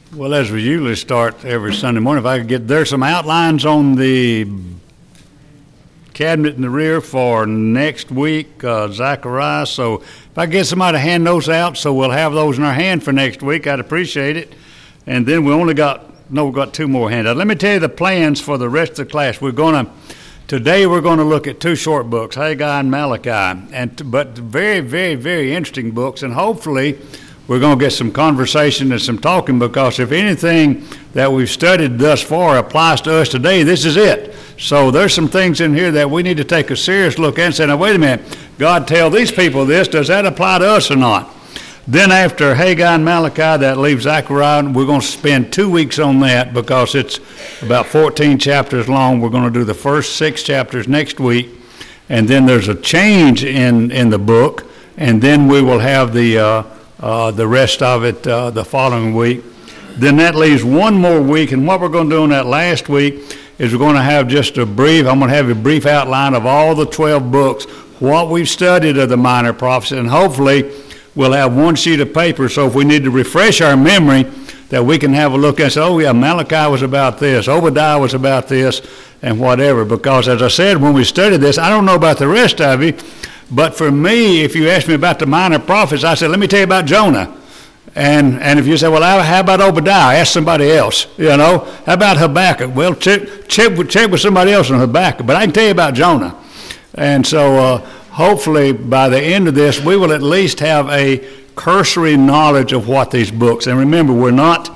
Well, as we usually start every Sunday morning, if I could get, there's some outlines on the cabinet in the rear for next week, Zechariah. So if I could get somebody to hand those out so we'll have those in our hand for next week, I'd appreciate it. And then we've got two more handouts. Let me tell you the plans for the rest of the class. Today we're going to look at two short books, Haggai and Malachi, but very, very, very interesting books, and hopefully we're going to get some conversation and some talking, because if anything that we've studied thus far applies to us today, this is it. So there's some things in here that we need to take a serious look at and say, now wait a minute, God tell these people this, does that apply to us or not? Then after Haggai and Malachi, that leaves Zechariah. We're going to spend 2 weeks on that because it's about 14 chapters long. We're going to do the first 6 chapters next week, and then there's a change in the book, and then we will have the rest of it the following week. Then that leaves one more week, and what we're going to do on that last week is we're going to have I'm going to have a brief outline of all the 12 books, what we've studied of the minor prophets, and hopefully we'll have one sheet of paper, so if we need to refresh our memory, that we can have a look and say, oh yeah, Malachi was about this, Obadiah was about this, and whatever. Because as I said, when we studied this, I don't know about the rest of you, but for me, if you ask me about the minor prophets, I said, let me tell you about Jonah. And if you say, well, how about Obadiah? Ask somebody else. How about Habakkuk? Well, check with somebody else on Habakkuk, but I can tell you about Jonah. And so hopefully by the end of this, we will at least have a cursory knowledge of what these books. And remember, we're not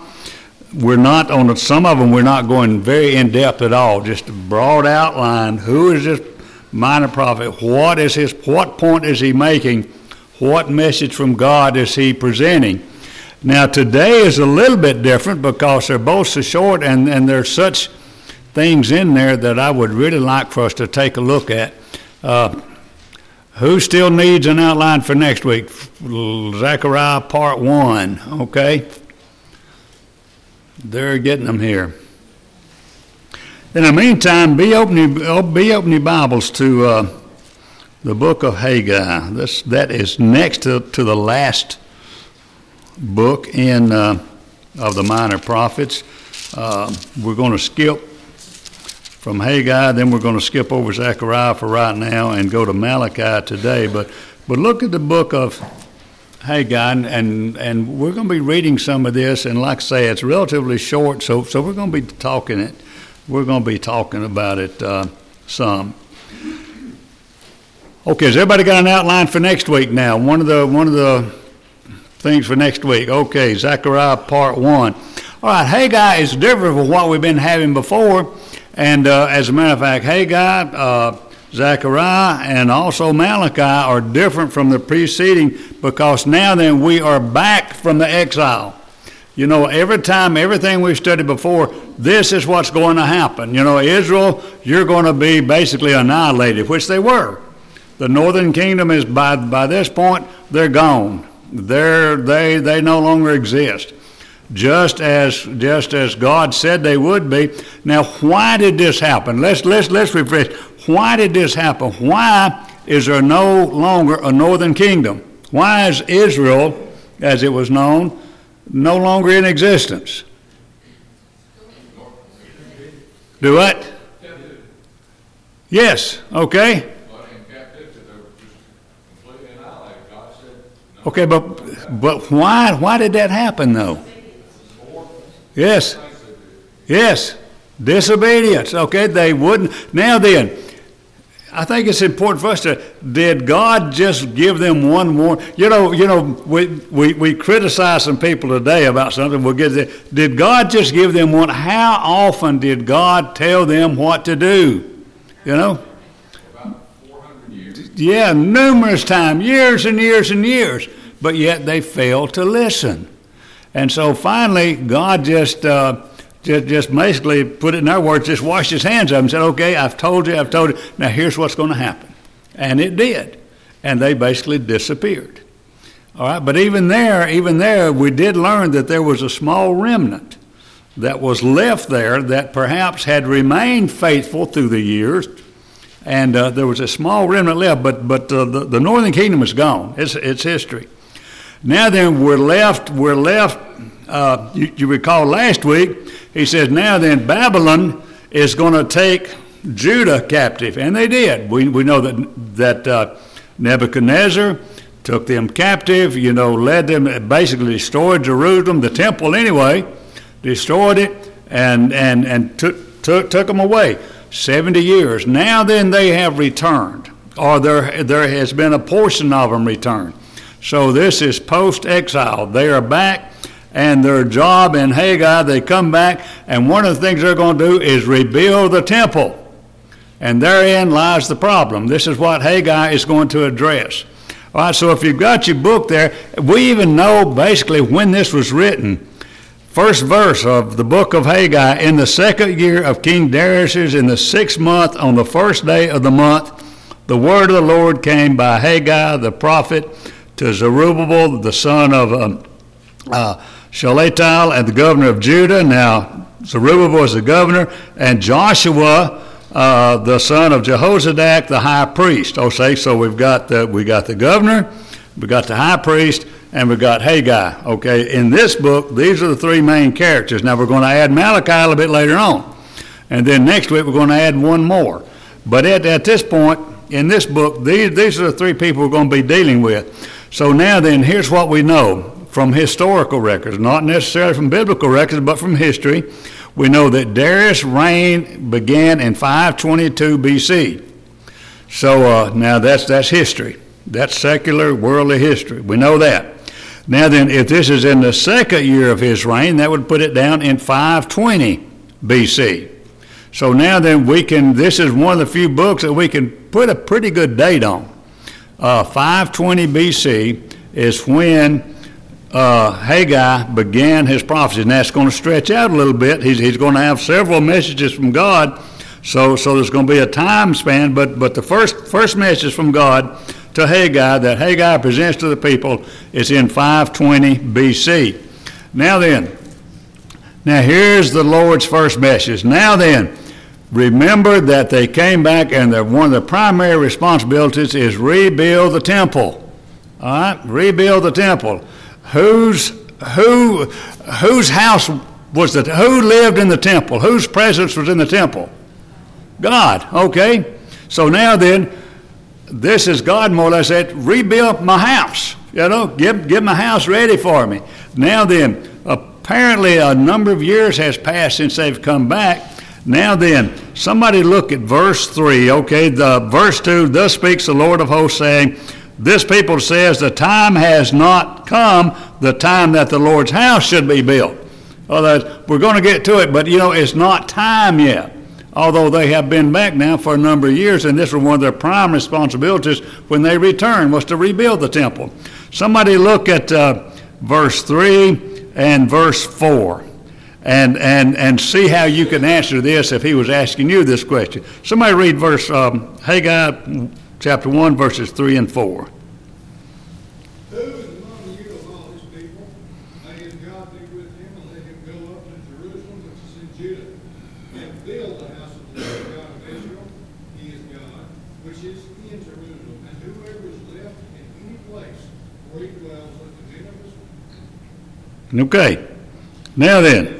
on some of them. We're not going very in depth at all. Just a broad outline. Who is this minor prophet? What point is he making? What message from God is he presenting? Now today is a little bit different because they're both so short, and there's such things in there that I would really like for us to take a look at. Who still needs an outline for next week? Zechariah part 1, okay? They're getting them here. In the meantime, be opening your Bibles to the book of Haggai. That is next to the last book of the minor prophets. We're going to skip from Haggai, then we're going to skip over Zechariah for right now and go to Malachi today. But look at the book of Haggai, and we're going to be reading some of this. And like I say, it's relatively short, so we're going to be talking it. We're going to be talking about it some. Okay, has everybody got an outline for next week now? One of the things for next week. Okay, Zechariah part 1. All right, Haggai is different from what we've been having before. And as a matter of fact, Haggai, Zechariah, and also Malachi are different from the preceding, because now then we are back from the exile. Every time, everything we've studied before, this is what's going to happen. Israel, you're going to be basically annihilated, which they were. The northern kingdom is, by this point, they're gone. They no longer exist. Just as God said they would be. Now, why did this happen? Let's refresh. Why did this happen? Why is there no longer a northern kingdom? Why is Israel, as it was known, no longer in existence? Do what? Yes. Okay. Okay, but why did that happen though? Yes. Disobedience. Okay, they wouldn't. Now then, I think it's important for us did God just give them one more? We criticize some people today about something. We'll get there. Did God just give them one? How often did God tell them what to do? About 400 years. Yeah, numerous times, years and years and years. But yet they failed to listen. And so finally, God just basically put it in our words, just washed his hands of them and said, okay, I've told you. Now here's what's going to happen. And it did. And they basically disappeared. All right, but even there, we did learn that there was a small remnant that was left there that perhaps had remained faithful through the years. And there was a small remnant left, but the northern kingdom is gone. It's history. Now then, we're left you recall last week, he says, now then, Babylon is going to take Judah captive. And they did. We know that Nebuchadnezzar took them captive, led them, basically destroyed Jerusalem, the temple anyway, destroyed it, and took them away. 70 years. Now then they have returned, or there has been a portion of them returned. So this is post-exile. They are back, and their job in Haggai, they come back, and one of the things they're going to do is rebuild the temple. And therein lies the problem. This is what Haggai is going to address. All right, so if you've got your book there, we even know basically when this was written. First verse of the book of Haggai, in the 2nd year of King Darius, in the 6th month, on the 1st day of the month, the word of the Lord came by Haggai the prophet to Zerubbabel, the son of Shealtiel, and the governor of Judah. Now, Zerubbabel is the governor, and Joshua, the son of Jehozadak, the high priest. So we got the governor, we got the high priest, and we got Haggai. Okay, in this book, these are the three main characters. Now we're going to add Malachi a little bit later on, and then next week we're going to add one more. But at this point in this book, these are the three people we're going to be dealing with. So now then, here's what we know from historical records, not necessarily from biblical records, but from history. We know that Darius' reign began in 522 BC. So now that's history. That's secular, worldly history. We know that. Now then, if this is in the 2nd year of his reign, that would put it down in 520 BC. So now then this is one of the few books that we can put a pretty good date on. 520 BC is when Haggai began his prophecy, and that's going to stretch out a little bit. He's going to have several messages from God, so there's going to be a time span, but the first message from God to Haggai that Haggai presents to the people is in 520 BC. Now here's the Lord's first message. Now then, remember that they came back, and one of the primary responsibilities is rebuild the temple. All right, rebuild the temple. Whose house was it? Who lived in the temple? Whose presence was in the temple? God. Okay. So now then, this is God more or less said, rebuild my house. Get my house ready for me. Now then, apparently a number of years has passed since they've come back. Now then, somebody look at verse 3. Okay, verse 2. Thus speaks the Lord of hosts, saying, this people says the time has not come, the time that the Lord's house should be built. Otherwise, we're going to get to it, but it's not time yet. Although they have been back now for a number of years, and this was one of their prime responsibilities when they returned, was to rebuild the temple. Somebody look at verse 3 and verse 4 and see how you can answer this if he was asking you this question. Somebody read verse Haggai chapter 1, verses 3 and 4. Who is among you of all his people? May his God be with him, and let him go up to Jerusalem, which is in Judah, and build the house of the Lord God of Israel. He is God, which is in Jerusalem, and whoever is left in any place where he dwells, let the men of his. Okay. Now then,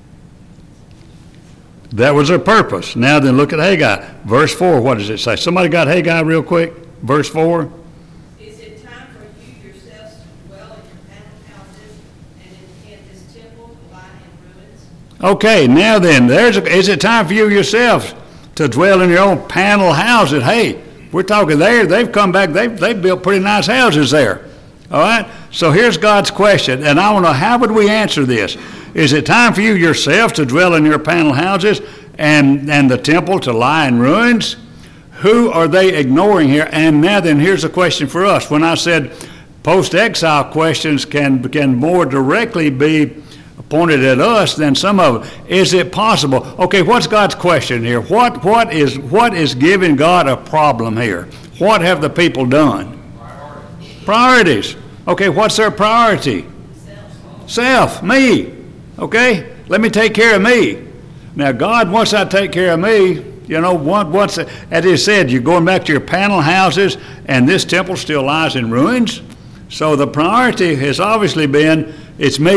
that was their purpose. Now then, look at Haggai. Verse 4, what does it say? Somebody got Haggai real quick? Verse 4. Is it time for you yourselves to dwell in your paneled houses and in this temple to lie in ruins? Okay, now then, is it time for you yourselves to dwell in your own panel houses? Hey, we're talking there. They've come back. They've built pretty nice houses there. All right? So here's God's question, and I want to know, how would we answer this? Is it time for you yourself to dwell in your panel houses and the temple to lie in ruins? Who are they ignoring here? And now then, here's a question for us. When I said post-exile questions can more directly be pointed at us than some of them. Is it possible? Okay, what's God's question here? What is giving God a problem here? What have the people done? Priorities. Okay, what's their priority? Self, me. Okay, let me take care of me. Now, God, once I take care of me, once, as he said, you're going back to your panel houses, and this temple still lies in ruins. So the priority has obviously been, it's me.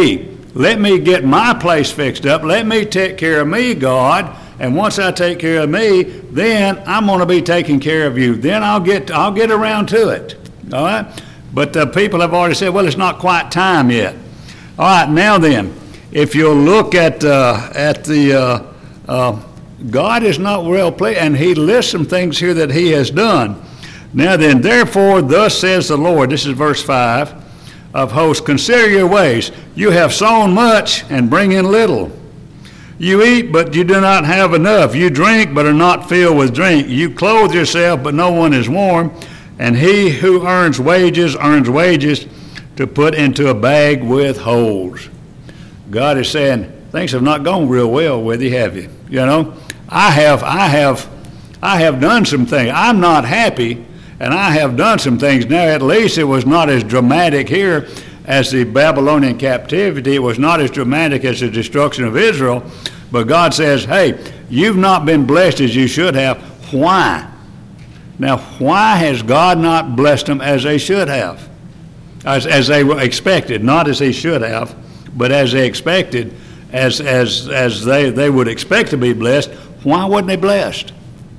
let me get my place fixed up. Let me take care of me, God. And once I take care of me, then I'm going to be taking care of you. Then I'll get around to it. All right? But people have already said, well, it's not quite time yet. All right, now then, if you'll look at the God is not well pleased, and he lists some things here that he has done. Now then, therefore, thus says the Lord, this is verse 5 of hosts, consider your ways. You have sown much and bring in little. You eat, but you do not have enough. You drink, but are not filled with drink. You clothe yourself, but no one is warm. And he who earns wages to put into a bag with holes. God is saying, things have not gone real well with you, have you? You know, I have done some things. I'm not happy, and I have done some things. Now, at least it was not as dramatic here as the Babylonian captivity. It was not as dramatic as the destruction of Israel. But God says, hey, you've not been blessed as you should have. Why? Now, why has God not blessed them as they should have? As they were expected, not as they should have, but as they expected, as they would expect to be blessed. Why wasn't they blessed?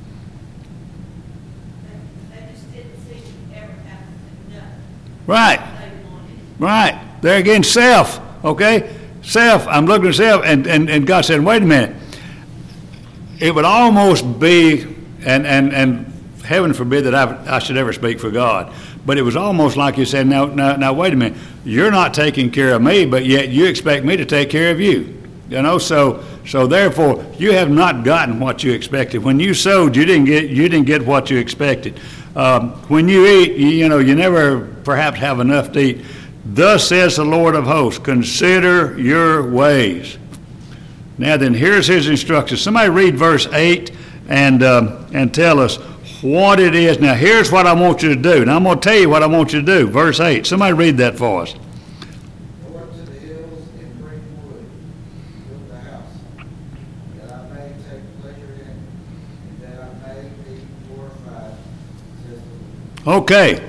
They just didn't seem to ever have enough. Right. They wanted. Right. There again, self. Okay? Self. I'm looking at self, and God said, wait a minute. It would almost be, and heaven forbid that I should ever speak for God, but it was almost like you said, now wait a minute. You're not taking care of me, but yet you expect me to take care of you. You know, so therefore you have not gotten what you expected. When you sowed, you didn't get what you expected. When you eat, you never perhaps have enough to eat. Thus says the Lord of hosts, consider your ways. Now then, here's his instructions. Somebody read verse 8 and tell us what it is. Now here's what I want you to do. Now I'm going to tell you what I want you to do. Verse 8. Somebody read that for us. Go up to the hills and bring wood, build the house, that I may take pleasure in it, and that I may be glorified, says the Lord. Okay.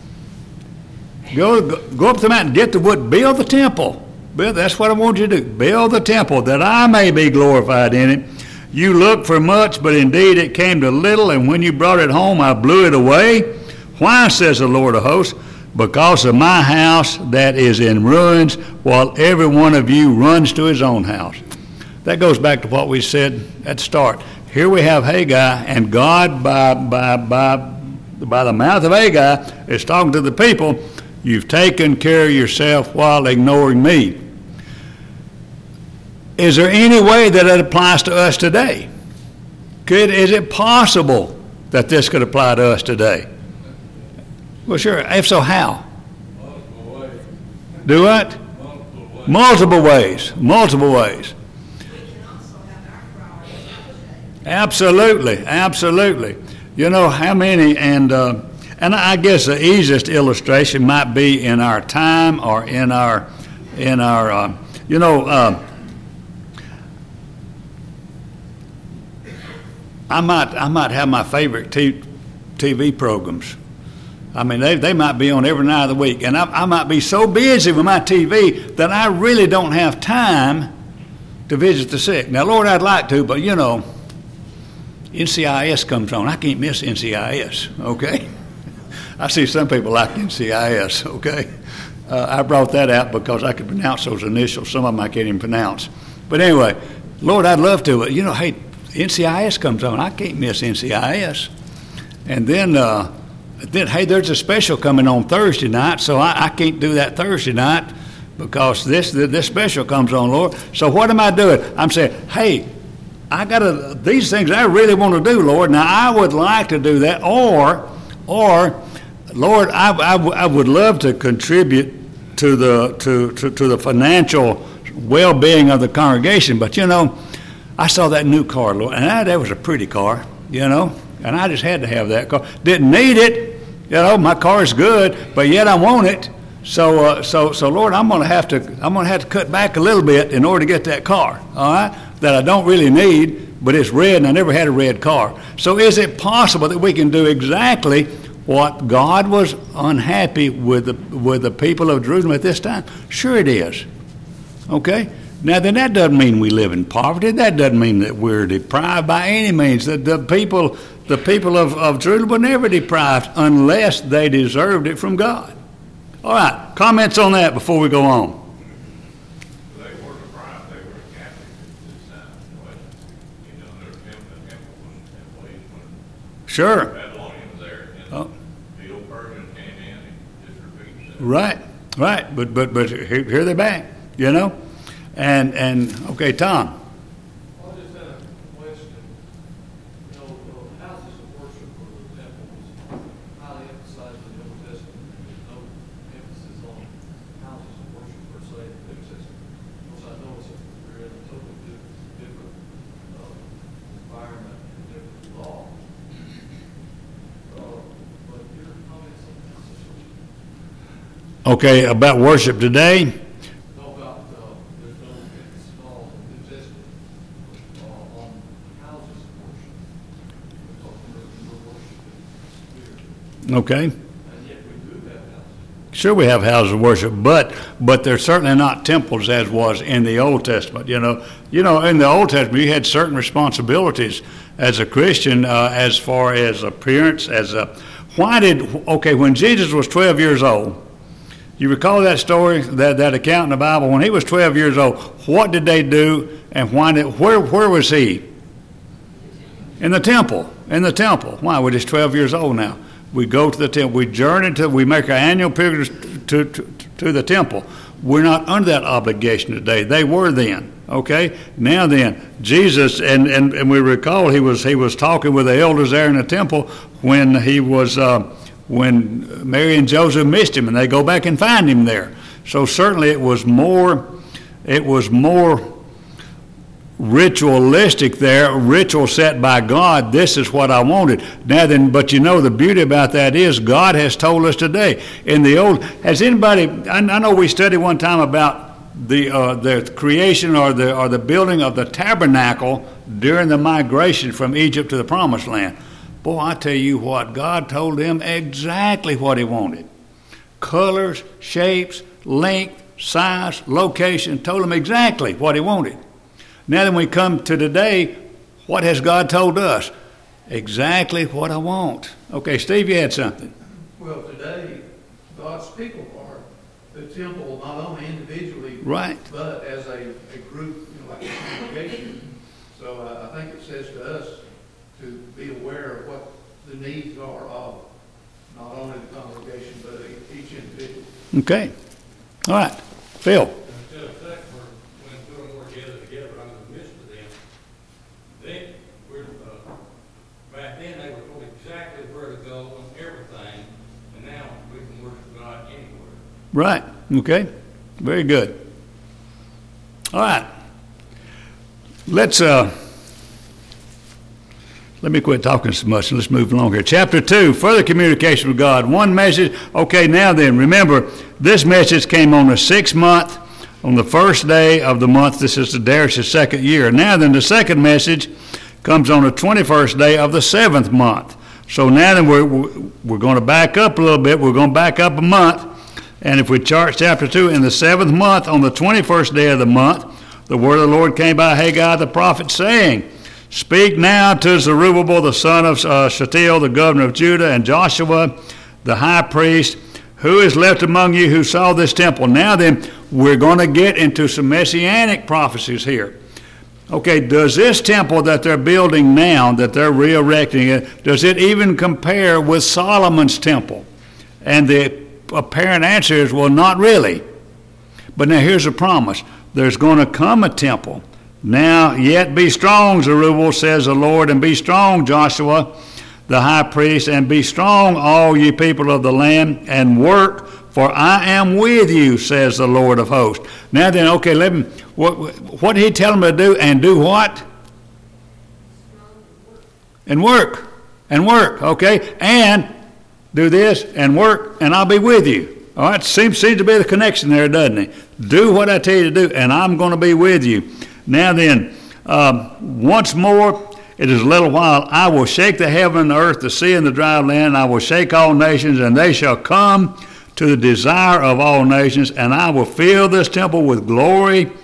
Go up to the mountain, get the wood, build the temple. That's what I want you to do. Build the temple, that I may be glorified in it. You looked for much, but indeed it came to little, and when you brought it home, I blew it away. Why, says the Lord of hosts? Because of my house that is in ruins, while every one of you runs to his own house. That goes back to what we said at the start. Here we have Haggai, and God, by the mouth of Haggai, is talking to the people. You've taken care of yourself while ignoring me. Is there any way that it applies to us today? Is it possible that this could apply to us today? Well, sure. If so, how? Multiple ways. Do what? Multiple Multiple ways. ways. Multiple ways. We can also have our priorities changed. Absolutely. Absolutely. You know how many, and I guess the easiest illustration might be in our time or in our I might have my favorite TV programs. I mean, they might be on every night of the week, and I might be so busy with my TV that I really don't have time to visit the sick. Now, Lord, I'd like to, but NCIS comes on. I can't miss NCIS, okay? I see some people like NCIS, okay? I brought that out because I could pronounce those initials. Some of them I can't even pronounce. But anyway, Lord, I'd love to. Hey, NCIS comes on. I can't miss NCIS. And then hey, there's a special coming on Thursday night, so I can't do that Thursday night because this special comes on, Lord. So what am I doing? I'm saying, hey, I got these things I really want to do, Lord. Now I would like to do that, or Lord, I would love to contribute to the financial well-being of the congregation, but I saw that new car, Lord, and that was a pretty car, and I just had to have that car. Didn't need it, my car's good, but yet I want it. So Lord, I'm gonna have to cut back a little bit in order to get that car, all right? That I don't really need, but it's red, and I never had a red car. So is it possible that we can do exactly what God was unhappy with the people of Jerusalem at this time? Sure it is. Okay? Now, then that doesn't mean we live in poverty. That doesn't mean that we're deprived by any means. The people of Jerusalem were never deprived unless they deserved it from God. All right, comments on that before we go on. They were deprived. They were Catholic at this time. You know, their temple was in place when Sure. Babylonians there, and Oh. the old Persian came in and just repeated itself. Right. But here they're back, you know? And okay, Tom. I just had a question. You know, the houses of worship or the temple was highly emphasized in the Old Testament. There's no emphasis on houses of worship per se in the New Testament. Which I know we're in a totally different environment and different law. But your comments on houses of worship? Okay, about worship today. Know about, there's no emphasis at all in the New Testament on houses of worship. We're talking about worship here. Okay. And yet we do have houses. Sure, we have houses of worship, but they're certainly not temples as was in the Old Testament. You know, in the Old Testament, you had certain responsibilities as a Christian as far as appearance. When Jesus was 12 years old, you recall that story, that account in the Bible? When he was 12 years old, what did they do, and where was he? In the temple. Why? We're just 12 years old now. We go to the temple. We make our annual pilgrimage to the temple. We're not under that obligation today. They were then. Okay? Now then, Jesus, and we recall he was talking with the elders there in the temple when when Mary and Joseph missed him, and they go back and find him there. So certainly it was more ritualistic there, ritual set by God. This is what I wanted. Now then, but you know, the beauty about that is God has told us today. In the old, has anybody? I know we studied one time about the creation or the building of the tabernacle during the migration from Egypt to the Promised Land. Boy, I tell you what, God told them exactly what he wanted. Colors, shapes, length, size, location, told them exactly what he wanted. Now then we come to today, what has God told us? Exactly what I want. Okay, Steve, you had something. Well, today, God's people are the temple, not only individually, Right. but as a group, like a congregation. So I think it says to us to be aware of what the needs are of not only the congregation, but each individual. Okay. All right. Phil. Instead of that, when two or more together under the midst of them, back then they were told exactly where to go and everything, and now we can worship God anywhere. Right. Okay. Very good. All right. Let me quit talking so much and let's move along here. Chapter 2, further communication with God. One message. Okay, now then, remember, this message came on the 6th month, on the first day of the month. This is Darius' second year. Now then, the second message comes on the 21st day of the 7th month. So now then, we're going to back up a little bit. We're going to back up a month. And if we chart chapter 2, in the 7th month, on the 21st day of the month, the word of the Lord came by Haggai the prophet, saying, Speak now to Zerubbabel, the son of Shealtiel, the governor of Judah, and Joshua, the high priest, who is left among you who saw this temple. Now then, we're going to get into some messianic prophecies here. Okay, does this temple that they're building now, that they're re-erecting it, does it even compare with Solomon's temple? And the apparent answer is, well, not really. But now here's a promise. There's going to come a temple. Now, yet be strong, Zerubbabel, says the Lord, and be strong, Joshua, the high priest, and be strong, all ye people of the land, and work, for I am with you, says the Lord of hosts. Now then, okay, what did he tell them to do? And do what? And work. And work, okay? And do this, and work, and I'll be with you. All right, seems to be the connection there, doesn't it? Do what I tell you to do, and I'm going to be with you. Now then, once more, it is a little while, I will shake the heaven and the earth, the sea and the dry land, and I will shake all nations, and they shall come to the desire of all nations, and I will fill this temple with glory,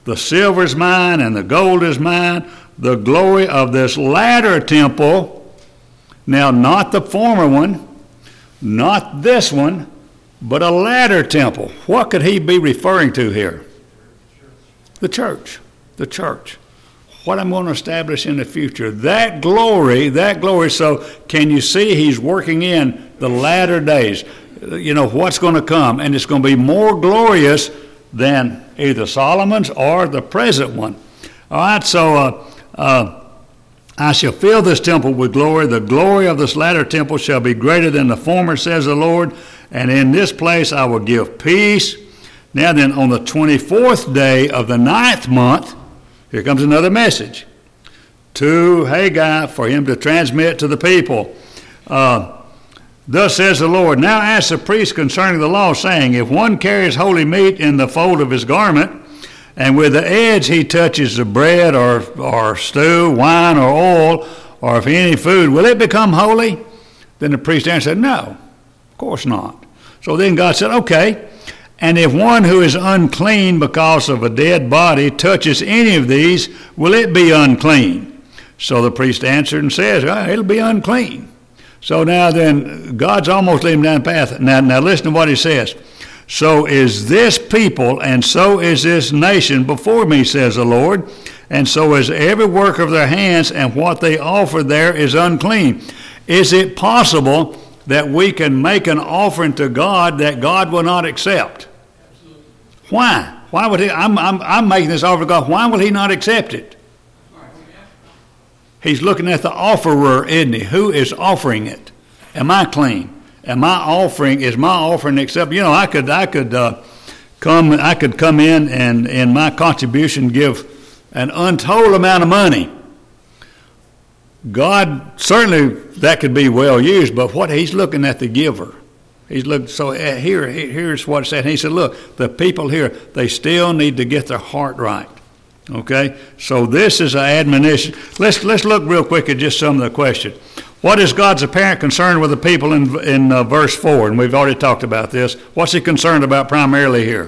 The silver is mine and the gold is mine. The glory of this latter temple, now not the former one, not this one, but a latter temple. What could he be referring to here? The church. The church. What I'm going to establish in the future. That glory. So can you see he's working in the latter days? You know, what's going to come. And it's going to be more glorious than either Solomon's or the present one. All right, so I shall fill this temple with glory. The glory of this latter temple shall be greater than the former, says the Lord. And in this place I will give peace. Now then, on the 24th day of the 9th month, here comes another message to Haggai for him to transmit to the people. Thus says the Lord, now ask the priest concerning the law, saying, if one carries holy meat in the fold of his garment, and with the edge he touches the bread or stew, wine or oil, or if any food, will it become holy? Then the priest answered, no, of course not. So then God said, okay, and if one who is unclean because of a dead body touches any of these, will it be unclean? So the priest answered and says, it'll be unclean. So now then, God's almost leading down the path. Now listen to what he says. So is this people, and so is this nation before me, says the Lord, and so is every work of their hands, and what they offer there is unclean. Is it possible that we can make an offering to God that God will not accept? Absolutely. Why? Why would he? I'm making this offer to God. Why will he not accept it? He's looking at the offerer, isn't he? Who is offering it? Am I clean? Is my offering accepted? You know, I could come in and in my contribution give an untold amount of money. God, certainly that could be well used, but what he's looking at the giver. He's looking, so here's what it said. He said, look, the people here, they still need to get their heart right. Okay, so this is an admonition. Let's look real quick at just some of the questions. What is God's apparent concern with the people in verse 4? And we've already talked about this. What's he concerned about primarily here?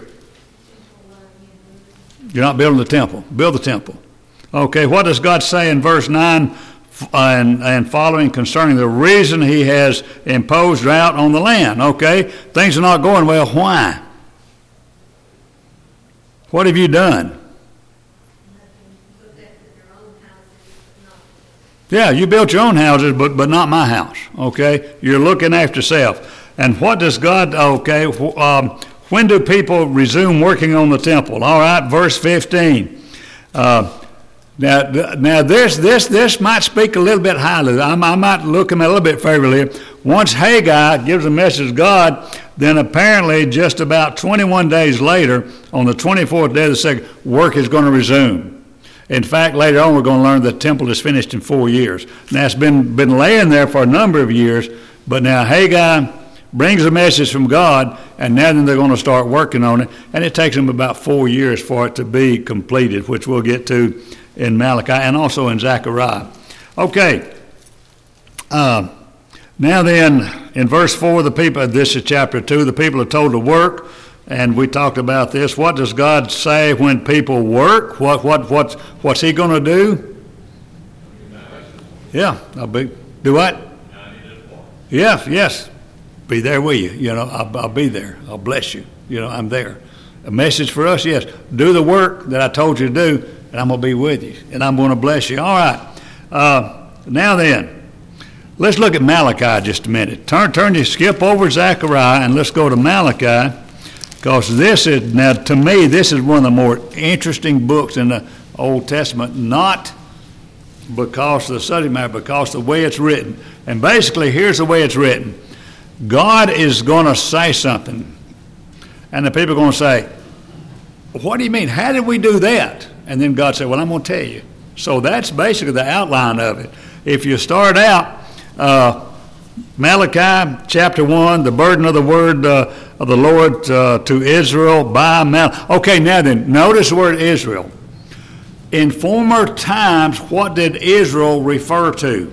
You're not building the temple. Build the temple. Okay, what does God say in verse 9 and following concerning the reason he has imposed drought on the land? Okay, things are not going well. Why? What have you done? Yeah, you built your own houses, but not my house, okay? You're looking after self. And what does God, okay, when do people resume working on the temple? All right, verse 15. Now this might speak a little bit highly. I might look him a little bit favorably. Once Haggai gives a message to God, then apparently just about 21 days later, on the 24th day of the second, work is going to resume. In fact, later on, we're going to learn the temple is finished in 4 years. Now, it's been laying there for a number of years, but now Haggai brings a message from God, and now then they're going to start working on it, and it takes them about 4 years for it to be completed, which we'll get to in Malachi and also in Zechariah. Okay. Now then, in verse 4, the people, this is chapter 2, the people are told to work. And we talked about this. What does God say when people work? What's he going to do? Yeah, do what? Yes. Be there with you. You know, I'll be there. I'll bless you. You know, I'm there. A message for us, yes. Do the work that I told you to do, and I'm going to be with you, and I'm going to bless you. All right. Now then, let's look at Malachi just a minute. Skip over Zechariah, and let's go to Malachi. Because this is, now to me, this is one of the more interesting books in the Old Testament, not because of the subject matter, because of the way it's written. And basically, here's the way it's written. God is going to say something, and the people are going to say, what do you mean? How did we do that? And then God said, well, I'm going to tell you. So that's basically the outline of it. If you start out, Malachi chapter 1, the burden of the word of the Lord to Israel by Malachi. Okay, now then, notice the word Israel. In former times, what did Israel refer to?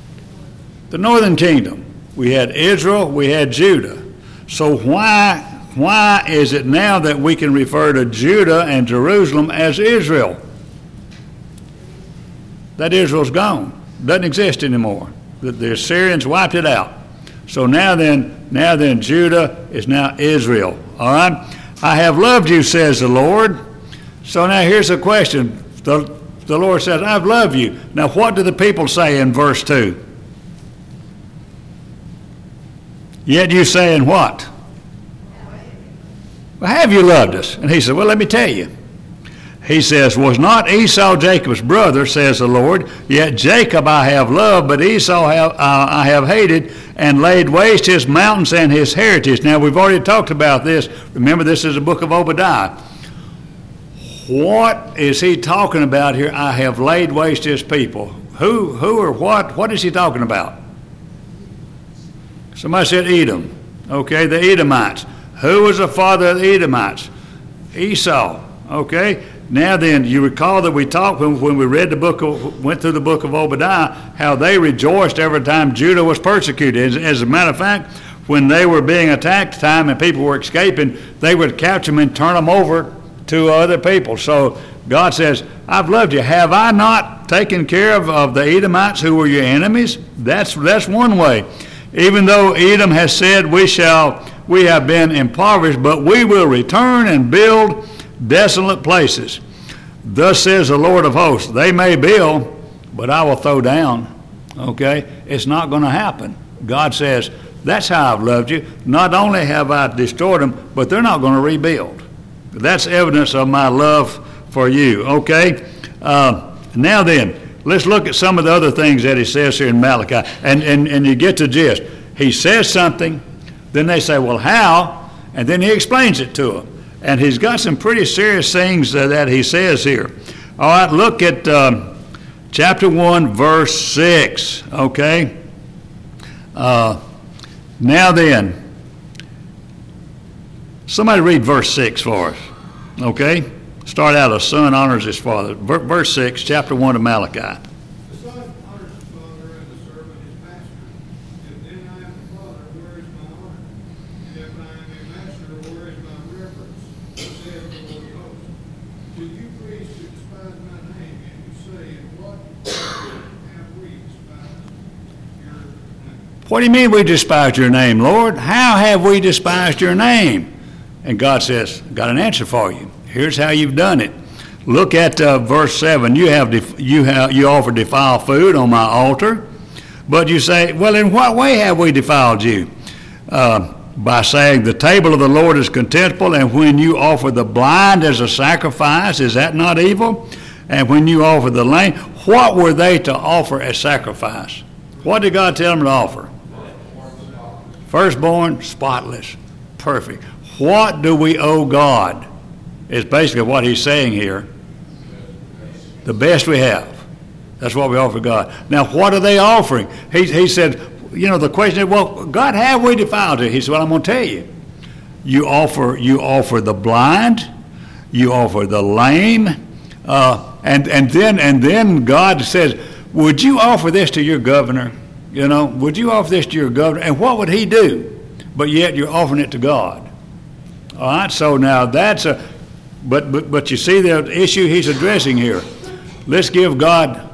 The northern kingdom. We had Israel, we had Judah. So why why is it now that we can refer to Judah and Jerusalem as Israel? That Israel's gone. Doesn't exist anymore. The Assyrians wiped it out. So now then, Judah is now Israel. All right? I have loved you, says the Lord. So now here's a question. The Lord says, I've loved you. Now what do the people say in verse 2? Yet you saying what? Well, have you loved us? And he said, well, let me tell you. He says, was not Esau Jacob's brother, says the Lord, yet Jacob I have loved, but Esau I have hated, and laid waste his mountains and his heritage. Now, we've already talked about this. Remember, this is the book of Obadiah. What is he talking about here? I have laid waste his people. Who or what? What is he talking about? Somebody said Edom. Okay, the Edomites. Who was the father of the Edomites? Esau. Okay. Now then, you recall that we talked when we went through the book of Obadiah, how they rejoiced every time Judah was persecuted. As a matter of fact, when they were being attacked time and people were escaping, they would capture them and turn them over to other people. So God says, I've loved you. Have I not taken care of the Edomites who were your enemies? That's one way. Even though Edom has said, we have been impoverished, but we will return and build desolate places. Thus says the Lord of hosts, they may build, but I will throw down. Okay? It's not going to happen. God says, that's how I've loved you. Not only have I destroyed them, but they're not going to rebuild. That's evidence of my love for you. Okay? Now then, let's look at some of the other things that he says here in Malachi. And you get the gist. He says something, then they say, well, how? And then he explains it to them. And he's got some pretty serious things that he says here. All right, look at chapter 1, verse 6, okay? Now then, somebody read verse 6 for us, okay? Start out, a son honors his father. Verse 6, chapter 1 of Malachi. The son honors his father, and the servant his master. If then I am the father, where is my honor? And if I am a master, where is my reverence? Saith the Lord of hosts. Do you priests who despise my name, and you say, in what have we despised your name? What do you mean we despised your name, Lord? How have we despised your name? And God says, got an answer for you. Here's how you've done it. Look at verse 7. You offer defiled food on my altar, but you say, well, in what way have we defiled you? By saying the table of the Lord is contemptible, and when you offer the blind as a sacrifice, is that not evil? And when you offer the lame, what were they to offer as sacrifice? What did God tell them to offer? Firstborn, spotless, perfect. What do we owe God? Is basically what he's saying here. The best we have. That's what we offer God. Now, what are they offering? He said, the question is, well, God, have we defiled you? He said, well, I'm going to tell you. You offer the blind, you offer the lame, and then God says, would you offer this to your governor? Would you offer this to your governor? And what would he do? But yet you're offering it to God. All right, so now that's but you see the issue he's addressing here. Let's give God.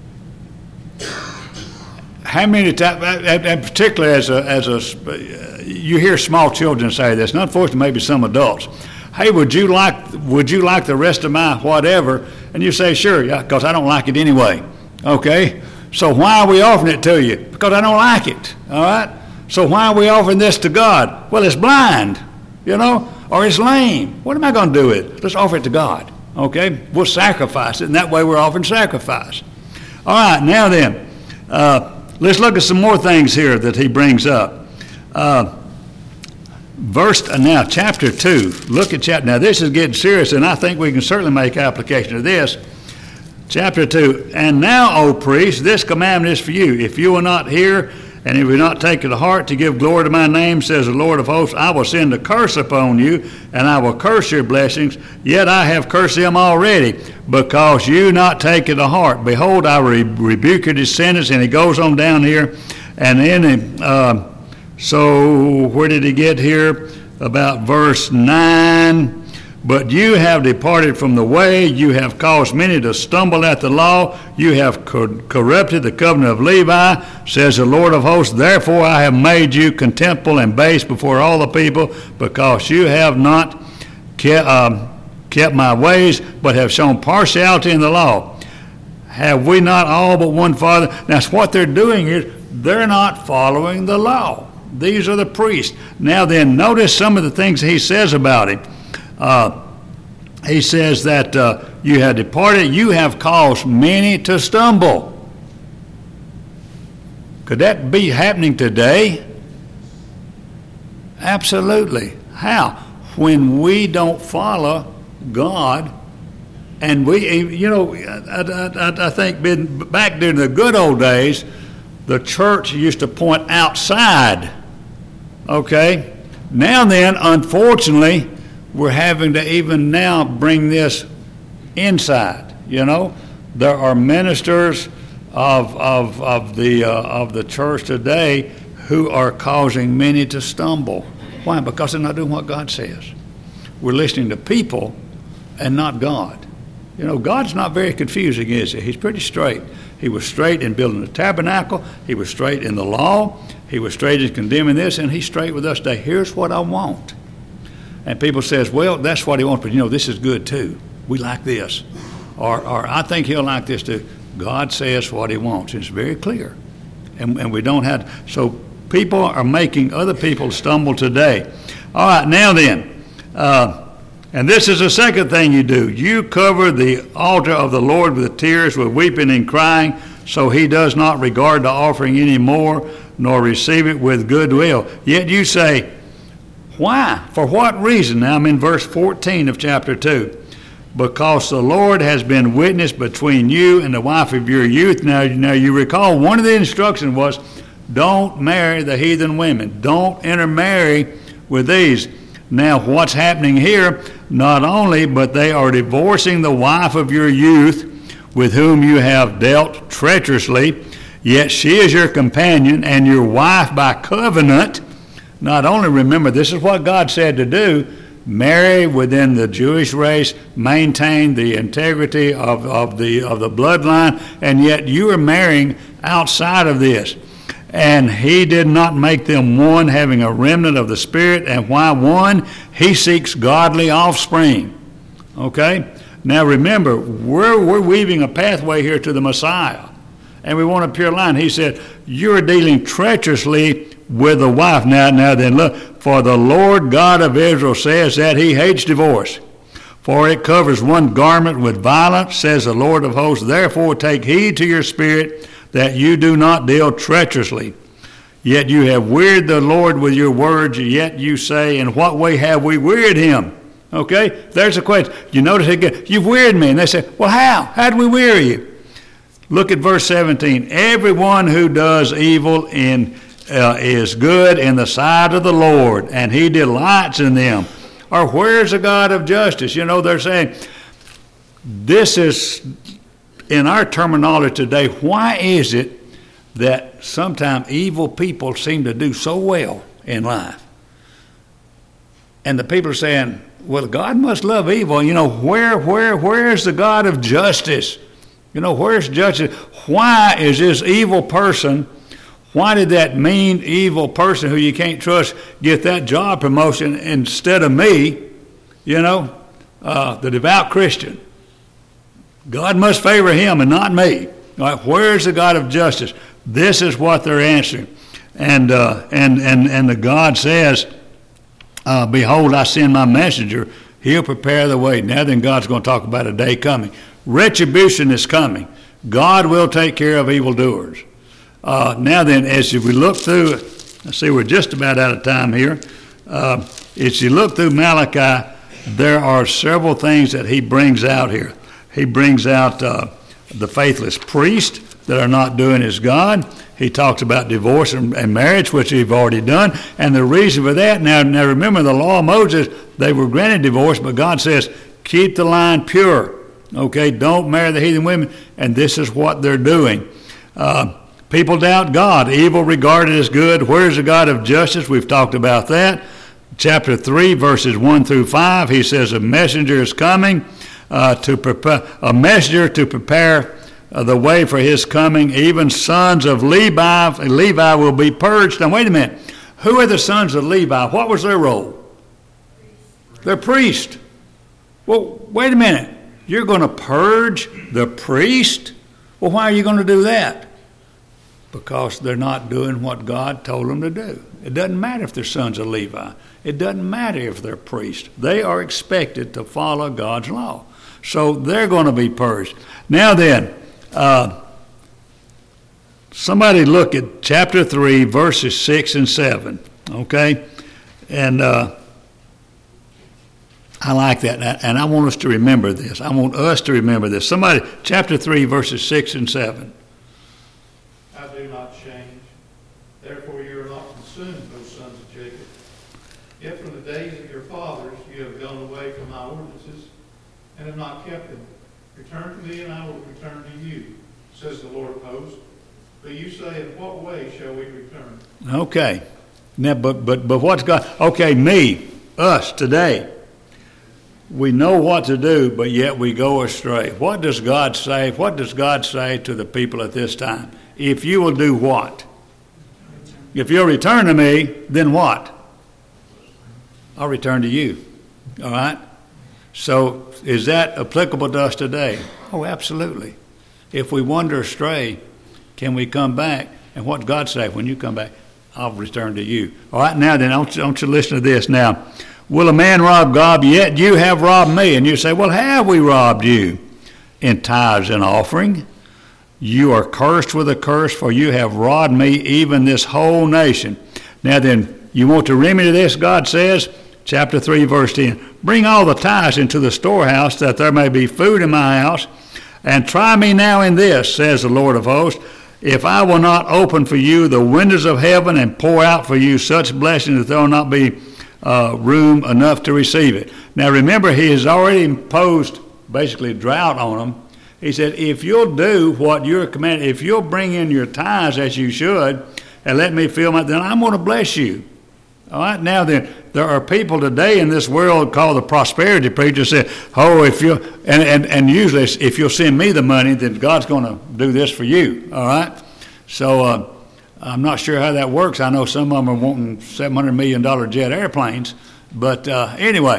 How many times, and particularly you hear small children say this, and unfortunately maybe some adults. Hey, would you like the rest of my whatever? And you say, sure, yeah, because I don't like it anyway. Okay, so why are we offering it to you? Because I don't like it. All right. So why are we offering this to God? Well, it's blind, or it's lame. What am I going to do with it? Let's offer it to God. Okay, we'll sacrifice it, and that way we're offering sacrifice. All right, now then, let's look at some more things here that he brings up. Chapter 2. Look at chapter. Now this is getting serious, and I think we can certainly make application of this. Chapter 2. And now, O priest, this commandment is for you. If you will not hear, and if you will not take it to heart to give glory to my name, says the Lord of hosts, I will send a curse upon you, and I will curse your blessings. Yet I have cursed them already, because you not take it to heart. Behold, I rebuke your descendants. And he goes on down here, and then so where did he get here? about verse 9. But you have departed from the way, you have caused many to stumble at the law, you have corrupted the covenant of Levi, says the Lord of hosts. Therefore I have made you contemptible and base before all the people, because you have not kept my ways, but have shown partiality in the law. Have we not all but one Father? Now what they're doing is they're not following the law. These are the priests. Now then, notice some of the things he says about him. He says that you have departed, you have caused many to stumble. Could that be happening today? Absolutely. How? When we don't follow God, and we, you know, I think back during the good old days, the church used to point outside. Okay? Now then, unfortunately, we're having to even now bring this inside. You know, there are ministers of the church today who are causing many to stumble. Why? Because they're not doing what God says. We're listening to people and not God. You know, God's not very confusing, is he? He's pretty straight. He was straight in building the tabernacle. He was straight in the law. He was straight in condemning this, and he's straight with us today. Here's what I want. And people says, well, that's what he wants, but you know, this is good too. We like this. Or I think he'll like this too. God says what he wants. It's very clear. And we don't have to. So people are making other people stumble today. All right, now then, and this is the second thing you do. You cover the altar of the Lord with tears, with weeping and crying, so he does not regard the offering any more, nor receive it with goodwill. Yet you say, why? For what reason? Now I'm in verse 14 of chapter 2. Because the Lord has been witness between you and the wife of your youth. Now you recall one of the instructions was, don't marry the heathen women. Don't intermarry with these. Now what's happening here, not only, but they are divorcing the wife of your youth with whom you have dealt treacherously, yet she is your companion and your wife by covenant. Not only, remember, this is what God said to do, marry within the Jewish race, maintain the integrity of the bloodline, and yet you are marrying outside of this. And he did not make them one, having a remnant of the Spirit. And why one? He seeks godly offspring. Okay? Now remember, we're weaving a pathway here to the Messiah. And we want a pure line. He said, you're dealing treacherously with the wife. Now then, look, for the Lord God of Israel says that he hates divorce. For it covers one garment with violence, says the Lord of hosts. Therefore take heed to your spirit, that you do not deal treacherously. Yet you have wearied the Lord with your words, yet you say, in what way have we wearied him? Okay, there's a question. You notice again, you've wearied me. And they say, well, how? How did we weary you? Look at verse 17. Everyone who does evil is good in the sight of the Lord, and he delights in them. Or where's the God of justice? You know, they're saying, this is, in our terminology today, why is it that sometimes evil people seem to do so well in life? And the people are saying, well, God must love evil. You know, where's the God of justice? You know, where's justice? Why is this evil person, why did that mean evil person who you can't trust get that job promotion instead of me, you know, the devout Christian? God must favor him and not me. All right, where's the God of justice? This is what they're answering. And the God says, behold, I send my messenger. He'll prepare the way. Now then God's going to talk about a day coming. Retribution is coming. God will take care of evildoers. Now then, as we look through, let's see, we're just about out of time here. As you look through Malachi, there are several things that he brings out here. He brings out the faithless priests that are not doing as God. He talks about divorce and marriage, which we've already done. And the reason for that, now remember the law of Moses, they were granted divorce, but God says, keep the line pure. Okay, don't marry the heathen women, and this is what they're doing. People doubt God. Evil regarded as good. Where's the God of justice? We've talked about that. chapter 3, verses 1 through 5, he says a messenger is coming to prepare the way for his coming. Even sons of Levi will be purged. Now, wait a minute. Who are the sons of Levi? What was their role? They're priests. Well, wait a minute. You're going to purge the priest? Well, why are you going to do that? Because they're not doing what God told them to do. It doesn't matter if they're sons of Levi. It doesn't matter if they're priests. They are expected to follow God's law. So they're going to be purged. Now then, somebody look at chapter 3, verses 6 and 7. Okay? And I like that. And I want us to remember this. I want us to remember this. Somebody, chapter 3, verses 6 and 7. I do not change. Therefore you are not consumed, O sons of Jacob. Yet from the days of your fathers you have gone away from my ordinances and have not kept them. Return to me, and I will return to you, says the Lord of hosts. But you say, in what way shall we return? Okay. Now, but what's God? Okay, us today. We know what to do, but yet we go astray. What does God say? What does God say to the people at this time? If you will do what? If you'll return to me, then what? I'll return to you. All right? So is that applicable to us today? Oh, absolutely. If we wander astray, can we come back? And what God say? When you come back, I'll return to you. All right, now then, I want you to listen to this. Now, will a man rob God? Yet you have robbed me. And you say, well, have we robbed you? In tithes and offering. You are cursed with a curse, for you have robbed me, even this whole nation. Now then, you want to remedy this, God says, chapter 3, verse 10. Bring all the tithes into the storehouse, that there may be food in my house. And try me now in this, says the Lord of hosts, if I will not open for you the windows of heaven and pour out for you such blessings that there will not be room enough to receive it. Now remember, he has already imposed basically drought on them. He said, if you'll do what you're commanded, if you'll bring in your tithes as you should, and let me fill my, then I'm going to bless you. All right, now then, there are people today in this world called the prosperity preachers say, oh, if you, and usually if you'll send me the money, then God's going to do this for you. All right, so I'm not sure how that works. I know some of them are wanting $700 million jet airplanes, but anyway,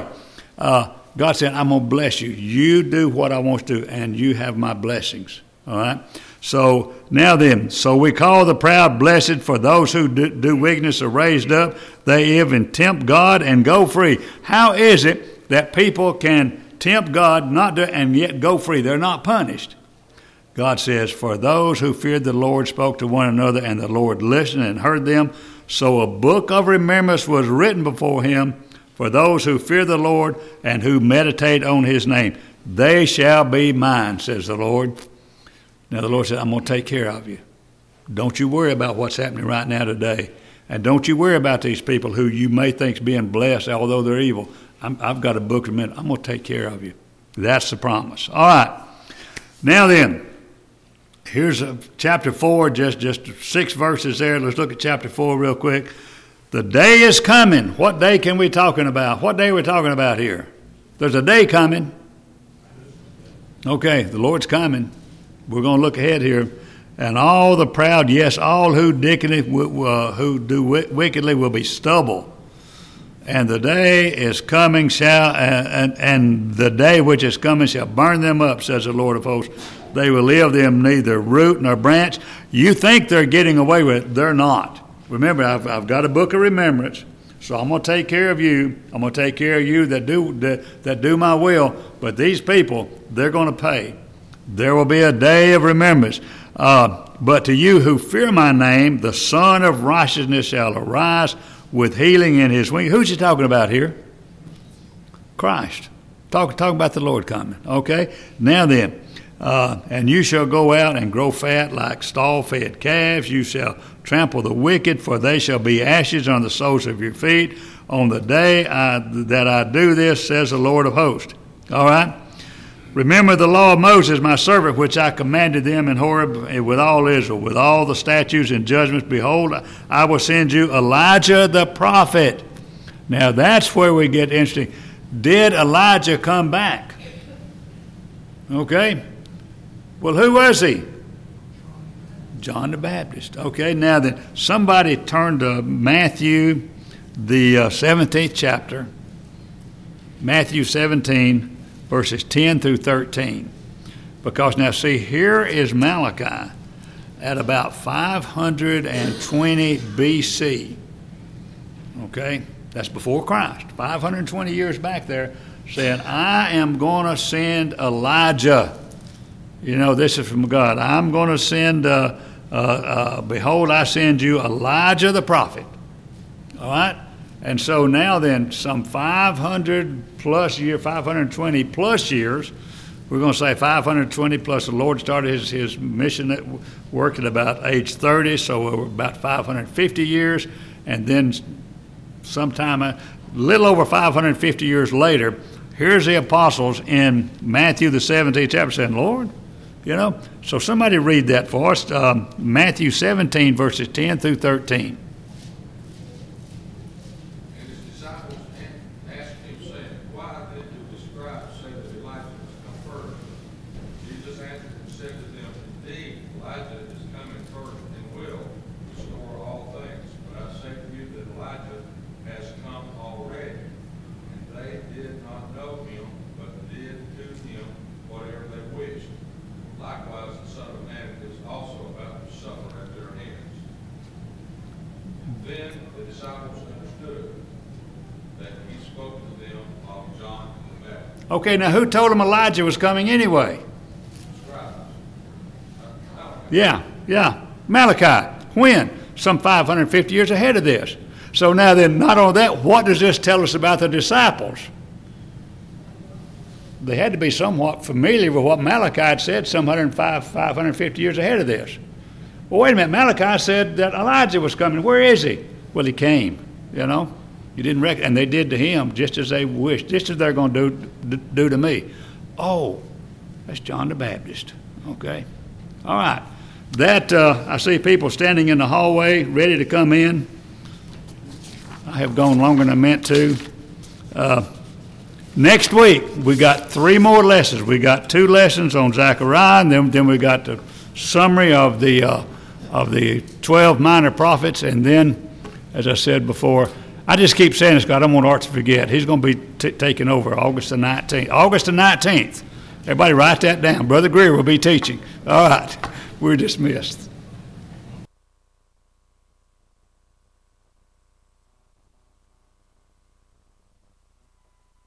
God said, I'm going to bless you. You do what I want to do, and you have my blessings. All right? So now then, so we call the proud blessed, for those who do wickedness are raised up. They even tempt God and go free. How is it that people can tempt God and yet go free? They're not punished. God says, for those who feared the Lord spoke to one another, and the Lord listened and heard them. So a book of remembrance was written before him for those who fear the Lord and who meditate on his name. They shall be mine, says the Lord. Now the Lord said, I'm going to take care of you. Don't you worry about what's happening right now today. And don't you worry about these people who you may think is being blessed, although they're evil. I've got a book of remembrance. I'm going to take care of you. That's the promise. All right. Now then, here's chapter 4, just 6 verses there. Let's look at chapter 4 real quick. The day is coming. What day can we talking about? What day are we talking about here? There's a day coming. Okay, the Lord's coming. We're going to look ahead here. And all the proud, yes, all who do wickedly will be stubble. And the day is coming and the day which is coming shall burn them up, says the Lord of hosts. They will leave them neither root nor branch. You think they're getting away with it. They're not. Remember, I've got a book of remembrance, so I'm going to take care of you. I'm going to take care of you that do my will. But these people, they're going to pay. There will be a day of remembrance. But to you who fear my name, the Son of Righteousness shall arise with healing in his wings. Who's he talking about here? Christ. Talk about the Lord coming. Okay? Now then, and you shall go out and grow fat like stall-fed calves. You shall trample the wicked, for they shall be ashes on the soles of your feet on the day that I do this, says the Lord of hosts. All right? Remember the law of Moses, my servant, which I commanded them in Horeb with all Israel, with all the statutes and judgments. Behold, I will send you Elijah the prophet Now that's where we get interesting. Did Elijah come back? Okay. Well, who was he? John the Baptist. Okay, now then, somebody turn to Matthew, the 17th chapter. Matthew 17, verses 10 through 13. Because now see, here is Malachi at about 520 BC. Okay, that's before Christ. 520 years back there, saying, I am going to send Elijah. You know, this is from God. I'm going to send, behold, I send you Elijah the prophet. All right? And so now then, some 500 plus year, 520 plus years, we're going to say 520 plus the Lord started his mission work at about age 30, so we're about 550 years. And then sometime, a little over 550 years later, here's the apostles in Matthew the 17th chapter saying, Lord, you know. So somebody read that for us, Matthew 17, verses 10 through 13. Okay, now who told him Elijah was coming anyway? Yeah. Malachi. When? Some 550 years ahead of this. So now then, not only that, what does this tell us about the disciples? They had to be somewhat familiar with what Malachi had said some 550 years ahead of this. Well, wait a minute. Malachi said that Elijah was coming. Where is he? Well, he came, you know. You didn't reckon, and they did to him just as they wished, just as they're going to do to me. Oh, that's John the Baptist. Okay. All right. That, I see people standing in the hallway ready to come in. I have gone longer than I meant to. Next week, we got 3 more lessons. We got 2 lessons on Zechariah, and then we got the summary of the 12 minor prophets, and then, as I said before, I just keep saying this because I don't want Art to forget. He's going to be taking over August the 19th. August the 19th. Everybody write that down. Brother Greer will be teaching. All right. We're dismissed.